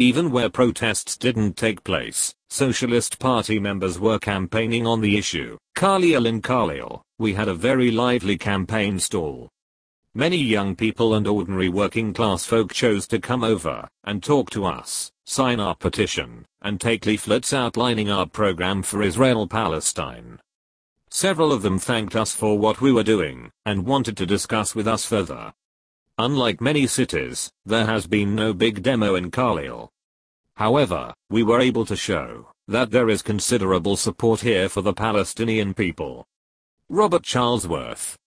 Even where protests didn't take place, Socialist Party members were campaigning on the issue. Carlisle in Carlisle, we had a very lively campaign stall. Many young people and ordinary working class folk chose to come over and talk to us, sign our petition, and take leaflets outlining our program for Israel-Palestine. Several of them thanked us for what we were doing and wanted to discuss with us further. Unlike many cities, there has been no big demo in Carlisle. However, we were able to show that there is considerable support here for the Palestinian people. Robert Charlesworth,